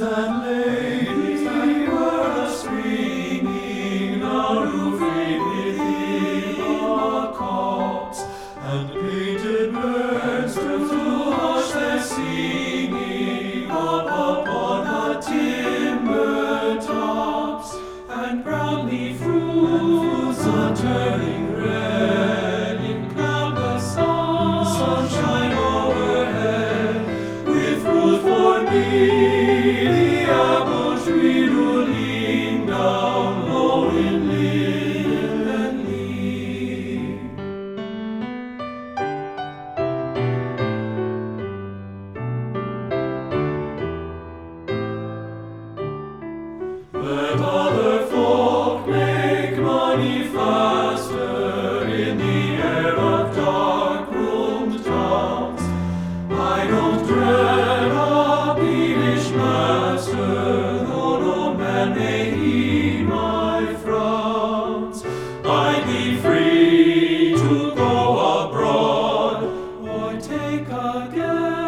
and ladies that were swinging now do fade within the copse, and painted birds turn to hush their singing up upon the timber tops, and brown leaf fruits are turning red in cloudless sunshine overhead, with fruit for me, the apple tree do lean down low in linden leaf. Let other folk make money faster in the air of dark-roomed towns. I don't dread a peevish master, though no man may heed my frowns. I'd be free to go abroad or take a guess